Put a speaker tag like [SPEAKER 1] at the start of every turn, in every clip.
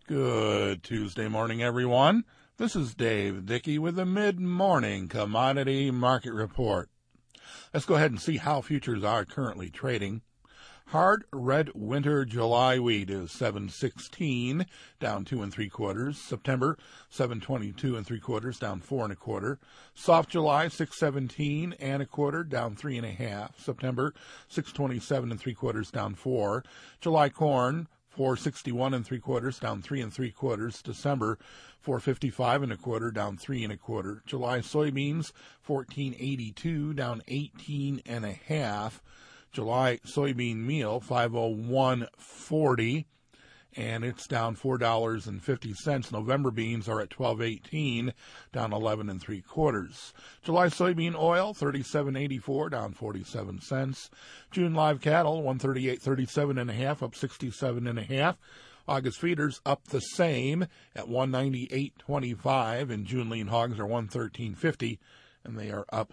[SPEAKER 1] Good Tuesday morning, everyone. This is Dave Dickey with the Mid-Morning Commodity Market Report. Let's go ahead and see how futures are currently trading. Hard red winter July wheat is 7.16, down 2 3/4. September 7.22 3/4, down 4 1/4. Soft July 6.17 1/4, down 3 1/2. September 6.27 3/4, down 4. July corn 4.61 3/4, down 3 3/4. December 4.55 1/4, down 3 1/4. July soybeans 14.82, down 18 1/2. July soybean meal 501.40, and it's down $4.50. November beans are at 12.18, down 11 3/4. July soybean oil 37.84, down 47 cents. June live cattle 138.37 1/2, up 67 1/2. August feeders up the same at 198.25, and June lean hogs are 113.50, and they are up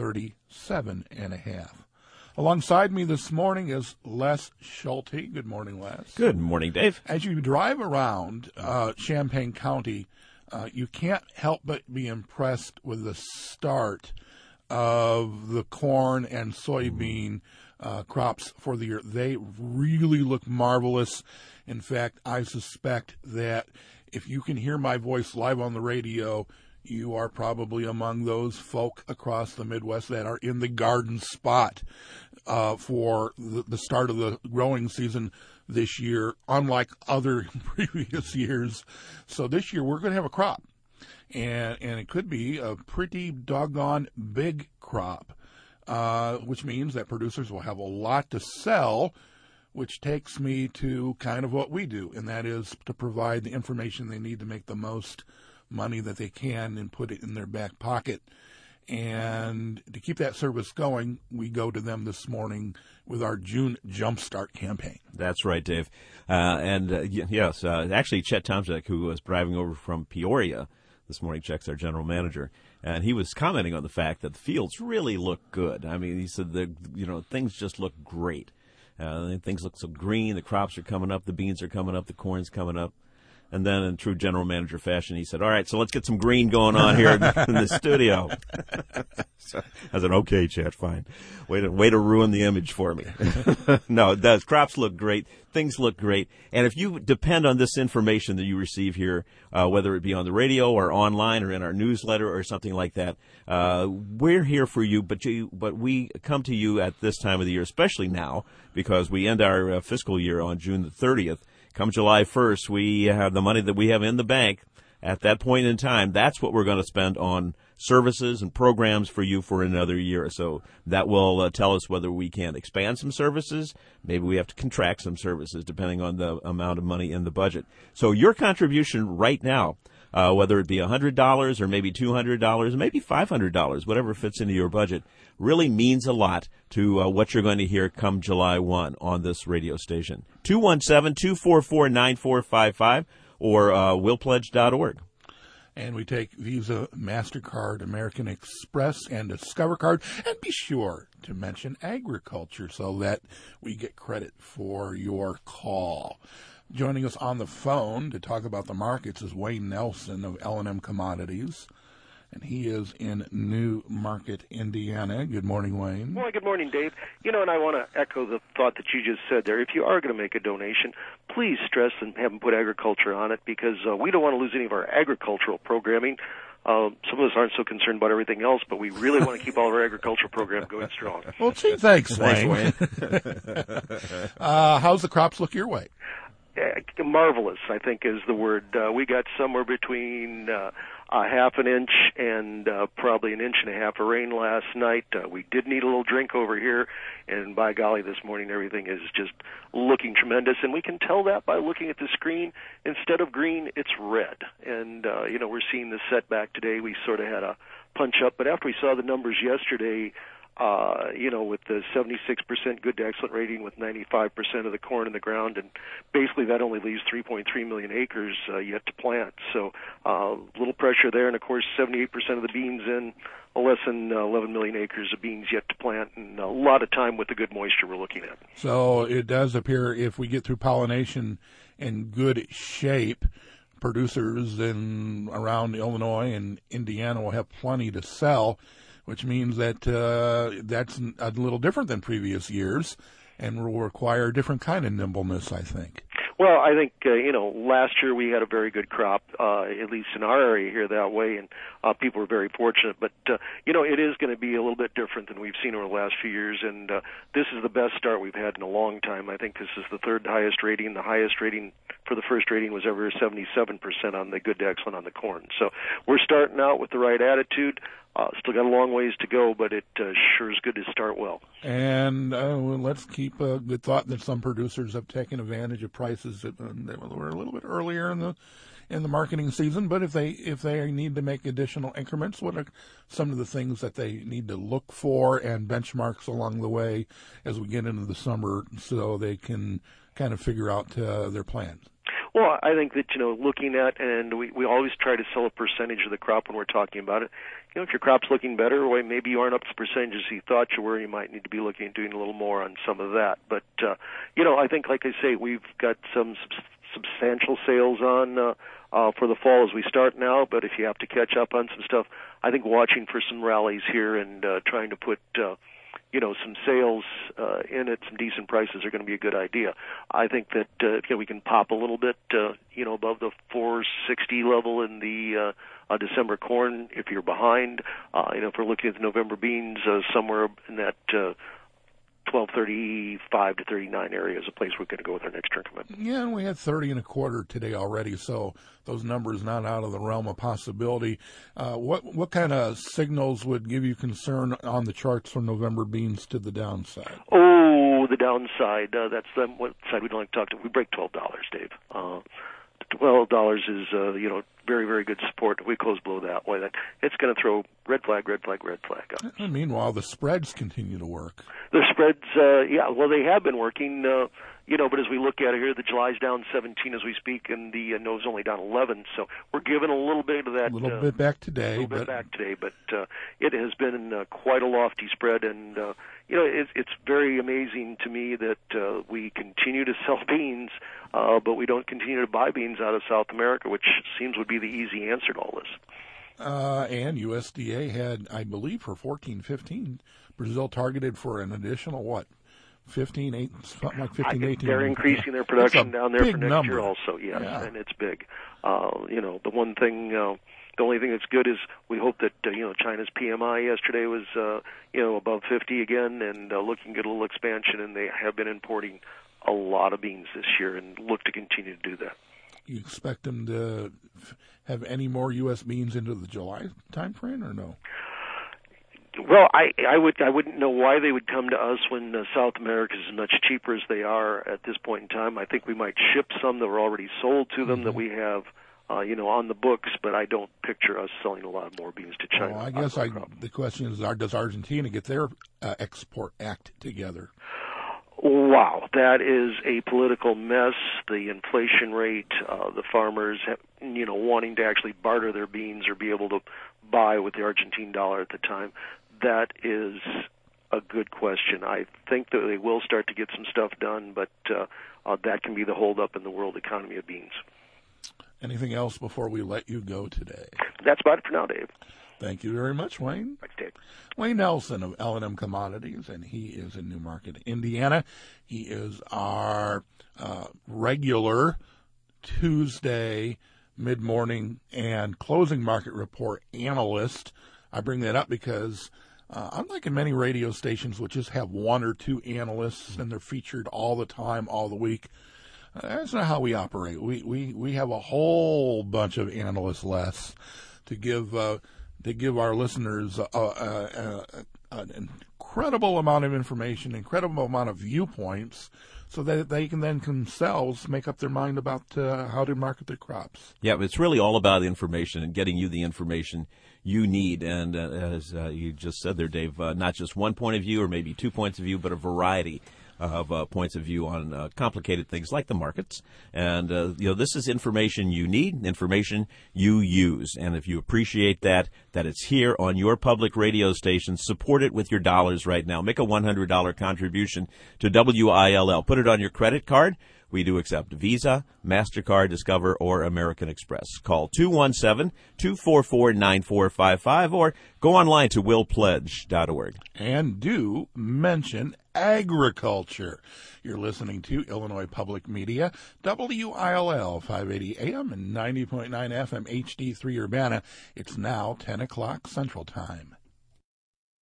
[SPEAKER 1] 37 1/2. Alongside me this morning is Les Schulte. Good morning, Les.
[SPEAKER 2] Good morning, Dave.
[SPEAKER 1] As you drive around Champaign County, you can't help but be impressed with the start of the corn and soybean crops for the year. They really look marvelous. In fact, I suspect that if you can hear my voice live on the radio, you are probably among those folk across the Midwest that are in the garden spot for the start of the growing season this year, unlike other previous years. So this year we're going to have a crop, and it could be a pretty doggone big crop, which means that producers will have a lot to sell, which takes me to kind of what we do, and that is to provide the information they need to make the most money that they can and put it in their back pocket. And to keep that service going, we go to them this morning with our June Jumpstart campaign.
[SPEAKER 2] That's right, Dave. Yes, actually, Chet Tomczyk, who was driving over from Peoria this morning, Chet's our general manager, and he was commenting on the fact that the fields really look good. I mean, he said things just look great. Things look so green. The crops are coming up. The beans are coming up. The corn's coming up. And then in true general manager fashion, he said, all right, so let's get some green going on here in the studio. So I said, okay, Chet, fine. Way to ruin the image for me. No, it does. Crops look great. Things look great. And if you depend on this information that you receive here, whether it be on the radio or online or in our newsletter or something like that, we're here for you. But we come to you at this time of the year, especially now, because we end our fiscal year on June the 30th. Come July 1st, we have the money that we have in the bank. At that point in time, that's what we're going to spend on services and programs for you for another year. So that will tell us whether we can expand some services. Maybe we have to contract some services depending on the amount of money in the budget. So your contribution right now, whether it be $100 or maybe $200 or maybe $500, whatever fits into your budget, really means a lot to what you're going to hear come July 1 on this radio station. 217-244-9455 or willpledge.org.
[SPEAKER 1] And we take Visa, MasterCard, American Express, and Discover Card. And be sure to mention agriculture so that we get credit for your call. Joining us on the phone to talk about the markets is Wayne Nelson of L&M Commodities, and he is in New Market, Indiana. Good morning, Wayne.
[SPEAKER 3] Well, good morning, Dave. And I want to echo the thought that you just said there. If you are going to make a donation, please stress and have them put agriculture on it, because we don't want to lose any of our agricultural programming. Some of us aren't so concerned about everything else, but we really want to keep all of our agricultural program going strong.
[SPEAKER 1] Well, gee, thanks, Wayne. How's the crops look your way?
[SPEAKER 3] Marvelous, I think, is the word. We got somewhere between a half an inch and probably an inch and a half of rain last night. We did need a little drink over here, and by golly, this morning everything is just looking tremendous. And we can tell that by looking at the screen. Instead of green, it's red. And, we're seeing the setback today. We sort of had a punch up, but after we saw the numbers yesterday, with the 76% good to excellent rating with 95% of the corn in the ground, and basically that only leaves 3.3 million acres yet to plant. So a little pressure there, and of course 78% of the beans in, less than 11 million acres of beans yet to plant, and a lot of time with the good moisture we're looking at.
[SPEAKER 1] So it does appear if we get through pollination in good shape. Producers in around Illinois and Indiana will have plenty to sell, which means that that's a little different than previous years and will require a different kind of nimbleness, I think.
[SPEAKER 3] Well, I think, last year we had a very good crop, at least in our area here that way, and people were very fortunate. But, it is going to be a little bit different than we've seen over the last few years, and this is the best start we've had in a long time. I think this is the third highest rating. The highest rating for the first rating was ever 77% on the good to excellent on the corn. So we're starting out with the right attitude. Still got a long ways to go, but it sure is good to start well.
[SPEAKER 1] And let's keep a good thought that some producers have taken advantage of prices that were a little bit earlier in the marketing season. But if they need to make additional increments, what are some of the things that they need to look for and benchmarks along the way as we get into the summer, so they can kind of figure out their plans?
[SPEAKER 3] Well, I think that, looking at, and we always try to sell a percentage of the crop when we're talking about it. If your crop's looking better, well, maybe you aren't up to the percentages you thought you were. You might need to be looking at doing a little more on some of that. But, I think, like I say, we've got some substantial sales on for the fall as we start now. But if you have to catch up on some stuff, I think watching for some rallies here and trying to put some sales in at some decent prices are going to be a good idea. I think that we can pop a little bit, above the 460 level in the December corn if you're behind. If we're looking at the November beans, somewhere in that 1235 to 39 area is a place we're going to go with our next increment.
[SPEAKER 1] Yeah, and we had 30 1/4 today already, so those numbers not out of the realm of possibility. What kind of signals would give you concern on the charts for November beans to the downside?
[SPEAKER 3] Oh, the downside. That's what side we don't like to talk to. We break $12, Dave. $12 is, very, very good support. If we close below that, it's going to throw red flag up.
[SPEAKER 1] And meanwhile, the spreads continue to work.
[SPEAKER 3] The spreads, they have been working, but as we look at it here, the July's down 17 as we speak, and the NO's only down 11, so we're giving a little bit of that.
[SPEAKER 1] A little bit back today.
[SPEAKER 3] But it has been quite a lofty spread, and, it's very amazing to me that we continue to sell beans, but we don't continue to buy beans out of South America, which seems would be the easy answer to all this.
[SPEAKER 1] And USDA had, I believe, for 14-15, Brazil targeted for an additional, 15, 18.
[SPEAKER 3] They're increasing their production down there for next year also, yes,
[SPEAKER 1] yeah.
[SPEAKER 3] And it's big. The only thing that's good is we hope that, China's PMI yesterday was, above 50 again and looking at a little expansion, and they have been importing a lot of beans this year and look to continue to do that.
[SPEAKER 1] You expect them to have any more U.S. beans into the July time frame, or no?
[SPEAKER 3] Well, I wouldn't know why they would come to us when South America is as much cheaper as they are at this point in time. I think we might ship some that were already sold to them that we have, on the books, but I don't picture us selling a lot more beans to China.
[SPEAKER 1] Well, I guess the question is, does Argentina get their export act together?
[SPEAKER 3] Wow, that is a political mess. The inflation rate, the farmers, wanting to actually barter their beans or be able to buy with the Argentine dollar at the time, that is a good question. I think that they will start to get some stuff done, but that can be the holdup in the world economy of beans.
[SPEAKER 1] Anything else before we let you go today?
[SPEAKER 3] That's about it for now, Dave.
[SPEAKER 1] Thank you very much, Wayne.
[SPEAKER 3] Thanks, Dave.
[SPEAKER 1] Wayne Nelson of L&M Commodities, and he is in Newmarket, Indiana. He is our regular Tuesday mid-morning and closing market report analyst. I bring that up because unlike in many radio stations which just have one or two analysts and they're featured all the time, all the week, that's not how we operate. We have a whole bunch of analysts less to give our listeners an incredible amount of information, incredible amount of viewpoints, so that they can then themselves make up their mind about how to market their crops.
[SPEAKER 2] Yeah, it's really all about information and getting you the information you need. And as you just said there, Dave, not just one point of view or maybe 2 points of view, but a variety of points of view on complicated things like the markets. And, this is information you need, information you use. And if you appreciate that it's here on your public radio station, support it with your dollars right now. Make a $100 contribution to WILL. Put it on your credit card. We do accept Visa, MasterCard, Discover, or American Express. Call 217-244-9455 or go online to willpledge.org.
[SPEAKER 1] And do mention agriculture. You're listening to Illinois Public Media, WILL 580 AM and 90.9 FM HD3 Urbana. It's now 10 o'clock Central Time.